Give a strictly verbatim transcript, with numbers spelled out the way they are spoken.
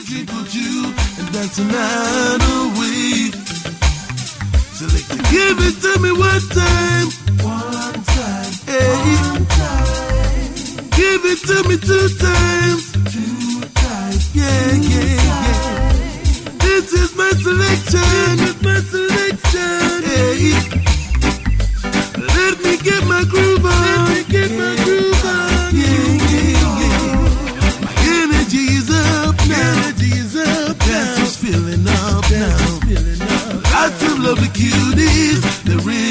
drink with you and dance the night away. Selector, give it to me one time. One time. Hey. One time. Give it to me two times. Two times. Yeah, yeah, yeah. This is my selection. This is my selection. Hey. Let me get my groove on. Let me get my groove on. Yeah, yeah, yeah. My energy is up now. Energy is up now. Dance is feeling up now. Feeling up. Lots of lovely cuties. They're